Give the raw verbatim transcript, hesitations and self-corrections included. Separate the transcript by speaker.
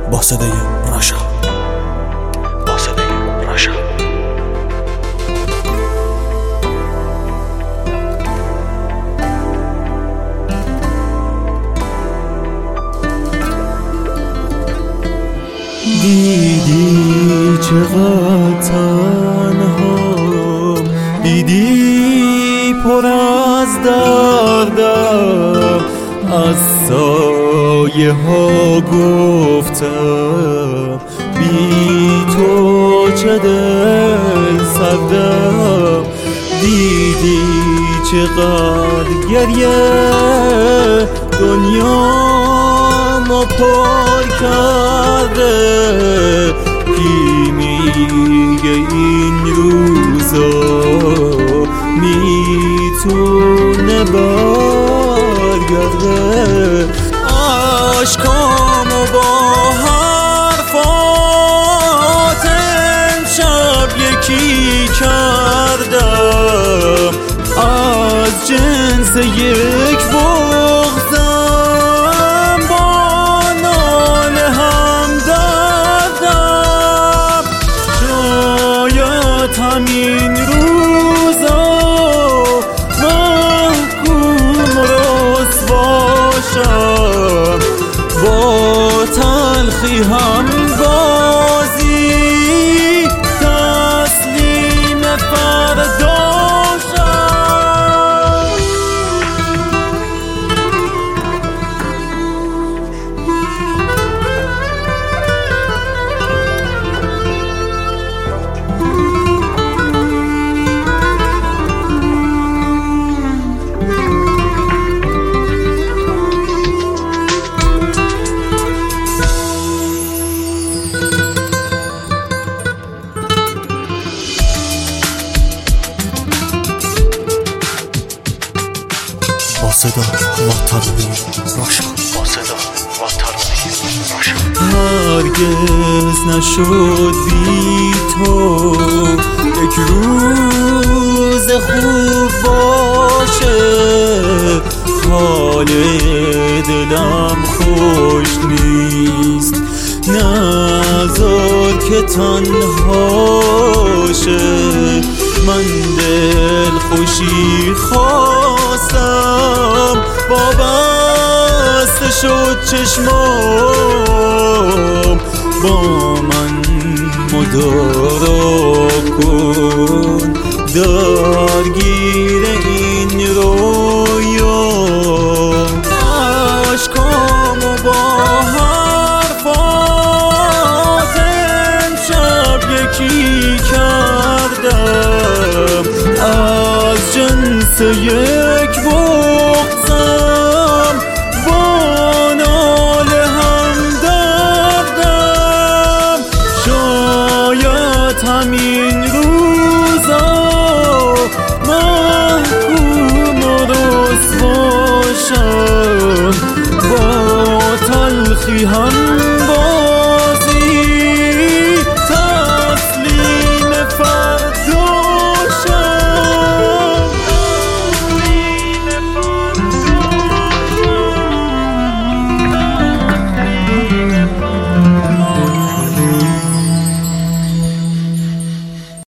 Speaker 1: با صدای راشا با صدای راشا
Speaker 2: دیدی چقدر تنها، دیدی پر از دردم، از سایه ها گفتم بی تو چه دل سردم. دیدی چقدر گریه دنیا ما پر کرده، کی میگه این روزا میتونه برگرده. عشقامو با حرفات امشب یکی کردم، از جنس یک بغضم با ناله هم دردم. شاید همین روزا محکوم رسواشم، با تلخی هم بازی تسلیم فرداشم.
Speaker 1: با صدا و ترانه راشا با صدا و ترانه راشا.
Speaker 2: هرگز نشد بی تو یک روز خوب باشه، حال دلم خوش نیست، نذار که تنهاشه. من دل خوشی خواستم، با بسته شد چشمام، با من مدارا کن درگیر این رویا. عشقامو با حرفات امشب یکی کردم، از جنس یک بود